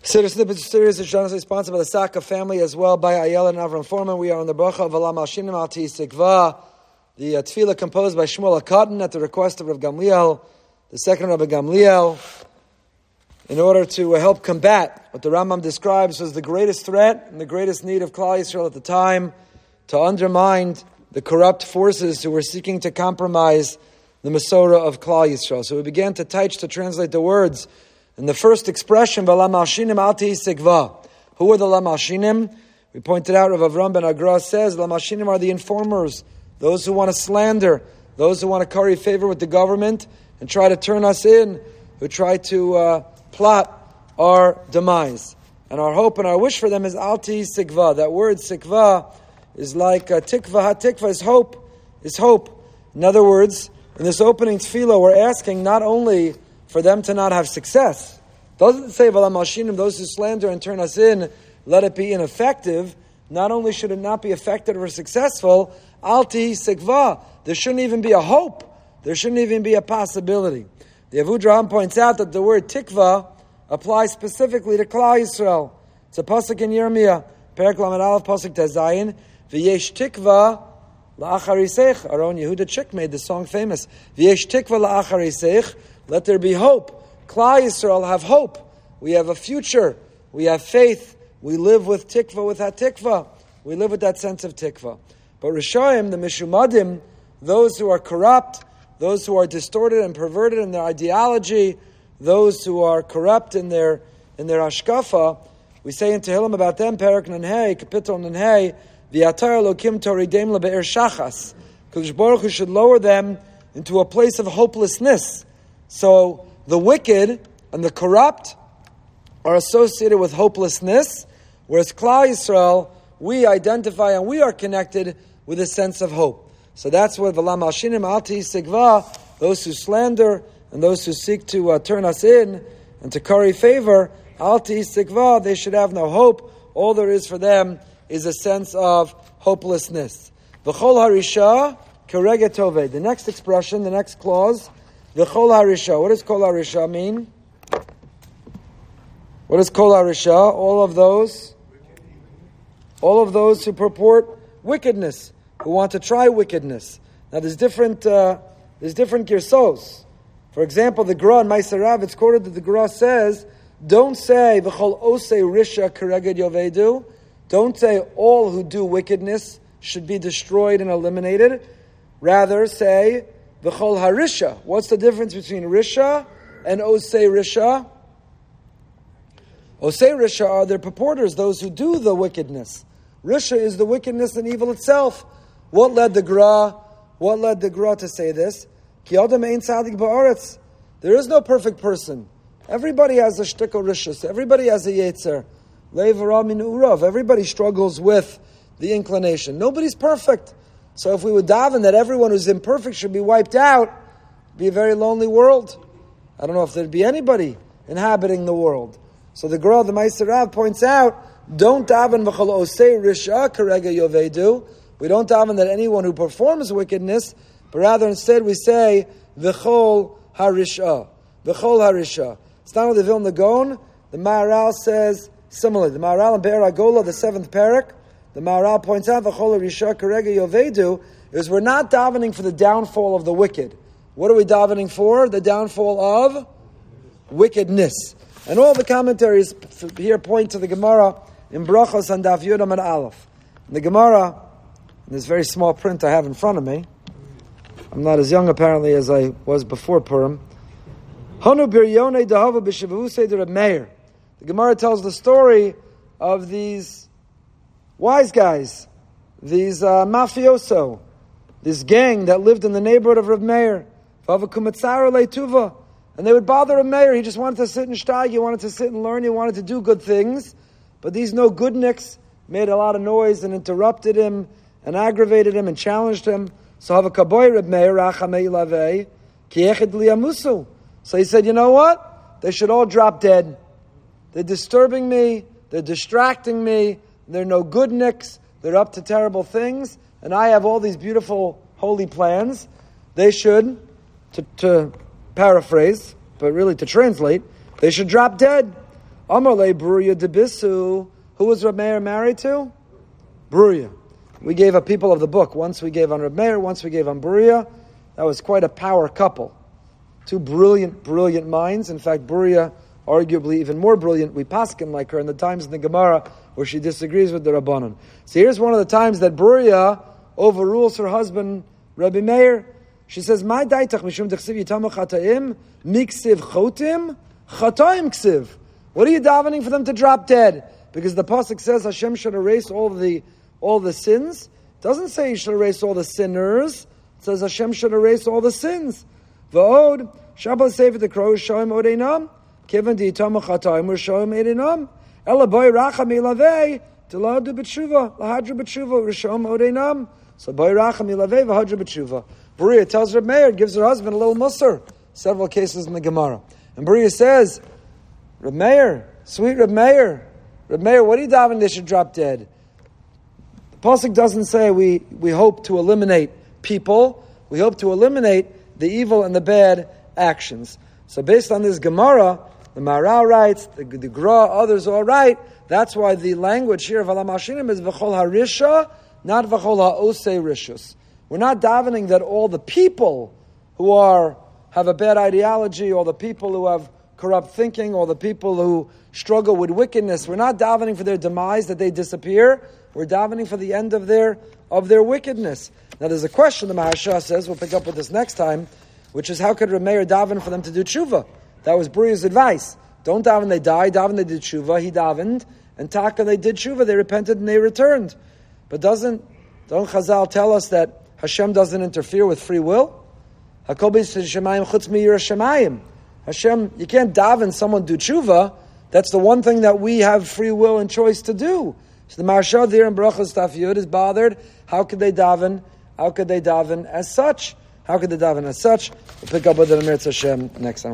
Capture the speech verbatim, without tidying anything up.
Siddur Snippet series is generously sponsored by the Saka family as well by Ayala and Avram Foreman. We are on the bracha of Alam Al-Shinim Al-Ti Sikva, the uh, tefillah composed by Shmuel HaKatan at the request of Rav Gamliel, the second Rabbi Gamliel, in order to uh, help combat what the Rambam describes as the greatest threat and the greatest need of Klal Yisrael at the time, to undermine the corrupt forces who were seeking to compromise the Masorah of Klal Yisrael. So we began to teach to translate the words. And the first expression, V'lam Al-Shinim Al-Ti Sikva. Who are the Lam Al-Shinim? We pointed out, Rav Avram ben Agra says, Lam Al-Shinim are the informers, those who want to slander, those who want to curry favor with the government and try to turn us in, who try to uh, plot our demise. And our hope and our wish for them is Al-Ti Sikva. That word Sikva is like uh, Tikva Ha-Tikva, is hope, is hope. In other words, in this opening tefillah, we're asking not only for them to not have success. Doesn't say V'lam Al-Shinim, those who slander and turn us in, let it be ineffective. Not only should it not be effective or successful, Al-Ti Sikva. There shouldn't even be a hope. There shouldn't even be a possibility. The Avudraham points out that the word Tikva applies specifically to Klal Yisrael. It's a pasuk in Yirmiyah, Perek Lamed Aleph, pasuk Tezayin, V'yesh Tikva la'achariseich. Our own Yehuda Chick made the song famous. V'yesh Tikva la'achariseich. Let there be hope. Klal Yisrael have hope. We have a future. We have faith. We live with tikva, with that tikva. We live with that sense of tikva. But Rishoyim, the Mishumadim, those who are corrupt, those who are distorted and perverted in their ideology, those who are corrupt in their in their hashkafa, we say in Tehillim about them, Perek Nanhei, Kapitel Nanhei, V'yatar Elokim Toridem Lebe'er Shachas. Kadosh Baruch Hu should lower them into a place of hopelessness. So the wicked and the corrupt are associated with hopelessness, whereas Klal Yisrael, we identify and we are connected with a sense of hope. So that's what V'lam Al-Shinim Al-Ti Sikva, those who slander and those who seek to uh, turn us in and to curry favor, Al-Ti Sikva, they should have no hope. All there is for them is a sense of hopelessness. V'chol Harisha Kerege Tovei. The next expression, the next clause, V'chol Harisha. What does Kol Harisha mean? What is Kol Harisha? All of those, all of those who purport wickedness, who want to try wickedness. Now, there's different, uh, there's different girsos. For example, the Gra in Ma'aser Rav, it's quoted that the Gra says, "Don't say V'chol Osei Risha Kereged Yovedu." Don't say all who do wickedness should be destroyed and eliminated. Rather, say V'chol Harisha. What's the difference between Risha and Osei Risha? Osei Risha are their purporters, those who do the wickedness. Risha is the wickedness and evil itself. What led the Gra? What led the Gra to say this? Ki Adam ein tzadik ba'aretz. There is no perfect person. Everybody has a shtickle rishus. Everybody has a yetzer. Le'vara min urav. Everybody struggles with the inclination. Nobody's perfect. So if we would daven that everyone who's imperfect should be wiped out, it'd be a very lonely world. I don't know if there'd be anybody inhabiting the world. So the Gra, the Ma'aser Rav, points out, don't daven v'chol osei risha kerega yovedu. We don't daven that anyone who performs wickedness, but rather instead we say v'chol harisha. V'chol harisha. It's not only the Vilna Gaon. The Maharal says similarly. The Maharal in Be'er Agola, the seventh parak, the Maharal points out, V'chol harisha kerega yovedu, is we're not davening for the downfall of the wicked. What are we davening for? The downfall of wickedness. And all the commentaries here point to the Gemara in Brachos and Daf Yud Amud Aleph. In the Gemara, in this very small print I have in front of me, I'm not as young apparently as I was before Purim. Hanu biryonei dahava b'shavu seder Reb Meir. The Gemara tells the story of these wise guys, these uh, mafioso, this gang that lived in the neighborhood of Reb Meir. Vavakumatzara leituva. And they would bother a mayor. He just wanted to sit and shtag. He wanted to sit and learn. He wanted to do good things. But these no goodniks made a lot of noise and interrupted him and aggravated him and challenged him. So have a kaboy Reb Meir rachamei lavei kiechid liyamusu. So he said, you know what? They should all drop dead. They're disturbing me. They're distracting me. They're no goodniks. They're up to terrible things. And I have all these beautiful holy plans. They should, to... to paraphrase, but really to translate, they should drop dead. Amarle Bruria debisu. Who was Reb Meir married to? Bruria. We gave a people of the book. Once we gave on Reb Meir, once we gave on Bruria. That was quite a power couple. Two brilliant, brilliant minds. In fact, Bruria, arguably even more brilliant. We paskin like her in the times in the Gemara where she disagrees with the Rabbanon. So here's one of the times that Bruria overrules her husband, Rabbi Meir. She says, "My daitach mishum dechsiv yitamu chataim miksiv chotim chataim ksiv." What are you davening for them to drop dead? Because the pasuk says Hashem should erase all the all the sins. It doesn't say He should erase all the sinners. It says Hashem should erase all the sins. V'od Shabbat sefer the crows shoim odeinam kiven di yitamu chataim or shoim odeinam ela boy racham ilavei tiladu b'tshuva lahadru b'tshuva rishom odeinam. So boy racham ilavei v'hadru b'tshuva. Beria tells Reb Meir, gives her husband a little musar. Several cases in the Gemara. And Beria says, Reb Meir, sweet Reb Meir, Reb Meir, what are you davening they should drop dead? The pasuk doesn't say we, we hope to eliminate people. We hope to eliminate the evil and the bad actions. So based on this Gemara, the Maharal writes, the, the Gra, others all right. That's why the language here of Alam Hashinim is V'chol HaRisha, not V'chol HaOsei Rishus. We're not davening that all the people who are have a bad ideology, or the people who have corrupt thinking, or the people who struggle with wickedness, we're not davening for their demise, that they disappear. We're davening for the end of their of their wickedness. Now there's a question the Maharsha says, we'll pick up with this next time, which is how could Reb Meir daven for them to do tshuva? That was Buria's advice. Don't daven they die, daven they did tshuva. He davened, and taka they did tshuva, they repented and they returned. But doesn't, don't Chazal tell us that Hashem doesn't interfere with free will? Hashem, you can't daven someone do tshuva. That's the one thing that we have free will and choice to do. So the Maharsha there in Brachas Taf Yud is bothered. How could they daven? How could they daven as such? How could they daven as such? We'll pick up with the Emir Hashem next time.